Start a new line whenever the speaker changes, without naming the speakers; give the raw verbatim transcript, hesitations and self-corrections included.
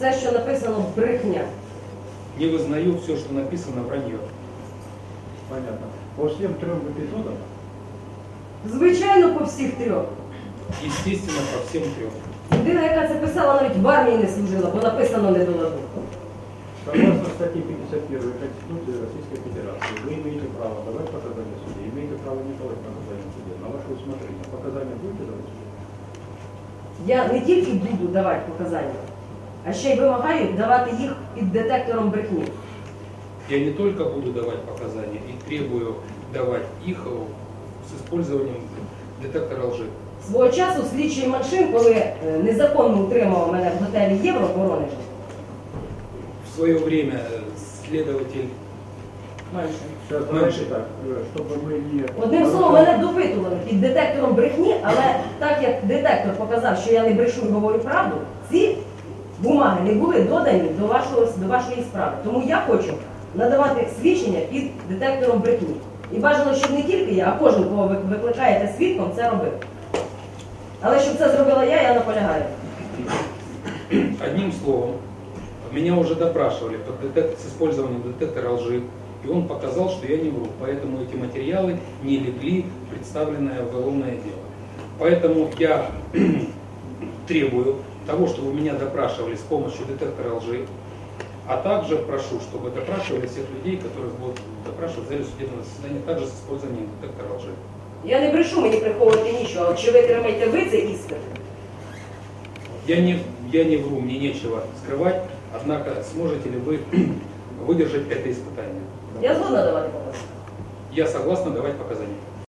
все, що написано, брехня.
Не вызнаю все, что написано, вранье.
Понятно. По всем трем эпизодам?
Звичайно, по всіх трьох.
Естественно, по всем трем.
Людина, яка це писала, навіть в армії не служила, бо написано не до ладу.
Согласно статье пятьдесят первой Конституции Российской Федерации, вы имеете право давать показания в суде, имеете право не давать показания в суде. На ваше усмотрение. Показания будете давать в суде?
Я не тільки буду давати показання, а ще й вимагаю давати їх під детектором брехні.
Я не только буду давать показания, и требую давать их с использованием детектора лжи.
Свого часу слідчий Маншин, коли е, незаконно утримав мене в готелі Євро в Воронежі,
В свое время следователь
Маншин.
Сейчас давайте так, э, чтобы мы не...
Одним словом, мене допитували під детектором брехні, але так як детектор показав, що я не брешу і говорю правду, ці бумаги не були додані до, вашого, до вашої справи. Тому я хочу надавати свідчення під детектором брехні. І бажано, щоб не тільки я, а кожен, кого ви викликаєте свідком, це робив. Але щоб це зробила я, я наполягаю.
Одним словом, меня уже допрашивали под детек- с использованием детектора лжи, и он показал, что я не вру, поэтому эти материалы не легли в представленное уголовное дело. Поэтому я требую того, чтобы меня допрашивали с помощью детектора лжи, а также прошу, чтобы допрашивали всех людей, которые будут допрашивать в зале судебного заседания, также с использованием детектора лжи.
Я не брешу, мені приховувати нічого. От чи ви тримаєте ви цей іспит?
Я не, я не вру, мне нечего скрывать, однако сможете ли вы выдержать это испытание?
Я згодна давати показання.
Я согласна давать показания.